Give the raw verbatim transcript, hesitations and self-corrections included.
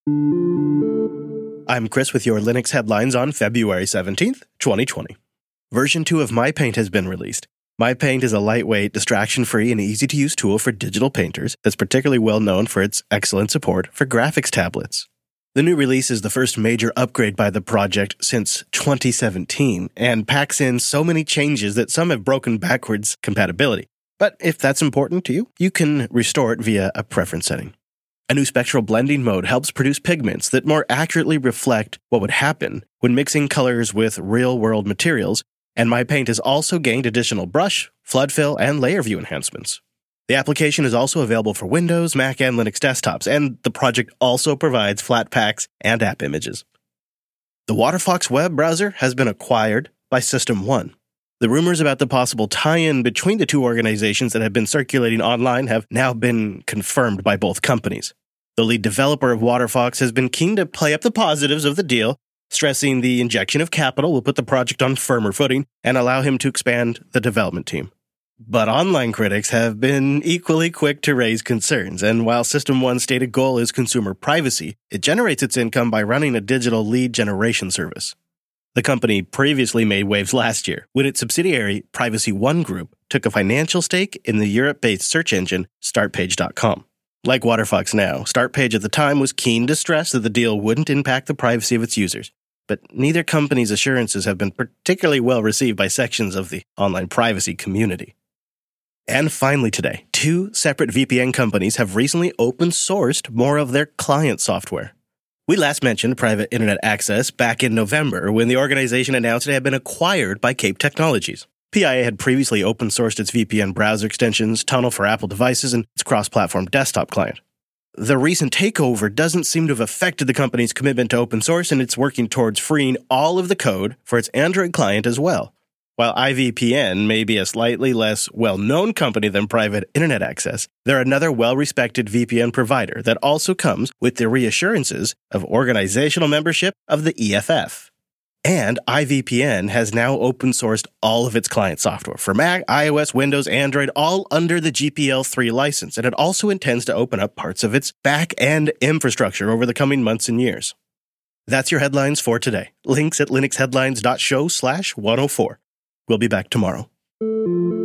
I'm Chris with your Linux headlines on February seventeenth, twenty twenty. Version two of MyPaint has been released. MyPaint is a lightweight, distraction-free, and easy-to-use tool for digital painters that's particularly well known for its excellent support for graphics tablets. The new release is the first major upgrade by the project since twenty seventeen and packs in so many changes that some have broken backwards compatibility. But if that's important to you, you can restore it via a preference setting. A new spectral blending mode helps produce pigments that more accurately reflect what would happen when mixing colors with real-world materials, and MyPaint has also gained additional brush, flood fill, and layer view enhancements. The application is also available for Windows, Mac, and Linux desktops, and the project also provides Flatpaks and app images. The WaterFox web browser has been acquired by System one. The rumors about the possible tie-in between the two organizations that have been circulating online have now been confirmed by both companies. The lead developer of WaterFox has been keen to play up the positives of the deal, stressing the injection of capital will put the project on firmer footing and allow him to expand the development team. But online critics have been equally quick to raise concerns, and while System one's stated goal is consumer privacy, it generates its income by running a digital lead generation service. The company previously made waves last year when its subsidiary, Privacy One Group, took a financial stake in the Europe-based search engine start page dot com. Like WaterFox now, StartPage at the time was keen to stress that the deal wouldn't impact the privacy of its users, but neither company's assurances have been particularly well received by sections of the online privacy community. And finally today, two separate V P N companies have recently open-sourced more of their client software. We last mentioned Private Internet Access back in November when the organization announced it had been acquired by Cape Technologies. P I A had previously open-sourced its V P N browser extensions, Tunnel for Apple devices, and its cross-platform desktop client. The recent takeover doesn't seem to have affected the company's commitment to open source, and it's working towards freeing all of the code for its Android client as well. While I V P N may be a slightly less well-known company than Private Internet Access, they're another well-respected V P N provider that also comes with the reassurances of organizational membership of the E F F. And I V P N has now open-sourced all of its client software for Mac, iOS, Windows, Android, all under the G P L three license, and it also intends to open up parts of its back-end infrastructure over the coming months and years. That's your headlines for today. Links at linuxheadlines dot show slash one oh four. We'll be back tomorrow.